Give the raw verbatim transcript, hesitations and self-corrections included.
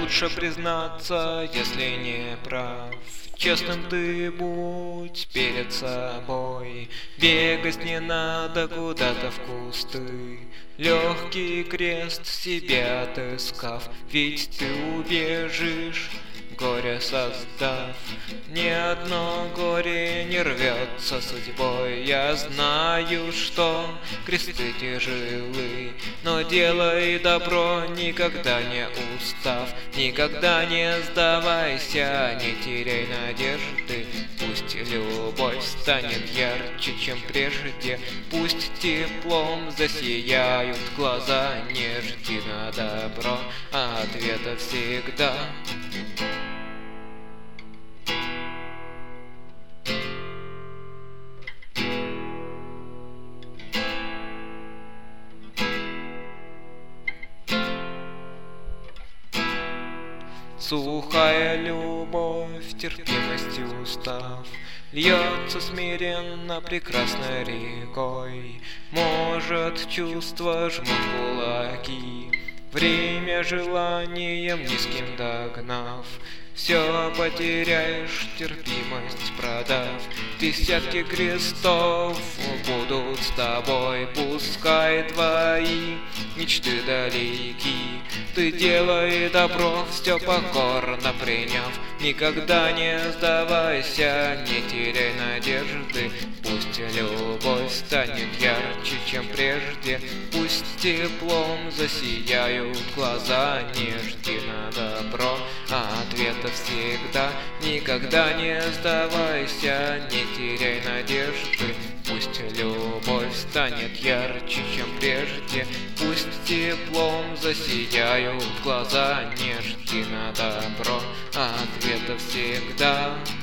Лучше признаться, если не прав. Честным ты будь перед собой. Бегать не надо куда-то в кусты. Легкий крест себе отыскав, ведь ты убежишь, горе создав. Ни одно горе не рвется судьбой. Я знаю, что кресты тяжелы, но делай добро, никогда не устав. Никогда не сдавайся, не теряй надежды. Пусть любовь станет ярче, чем прежде. Пусть теплом засияют глаза. Не жди на добро, а ответа всегда. Сухая любовь, терпимостью устав, льется смиренно прекрасной рекой. Может, чувства жмут кулаки, время желанием низким догнав. Все потеряешь, терпимость продав. Десятки крестов будут с тобой, пускай твои мечты далеки. Ты делай добро, все покорно приняв. Никогда не сдавайся, не теряй надежды. Пусть любовь станет ярче, чем прежде. Пусть теплом засияют глаза. Не жди на добро, а ответа всегда. Никогда не сдавайся, не теряй надежды. Пусть любовь станет ярче, чем прежде. Пусть теплом засияют глаза. Не жди на добро, а ответа всегда.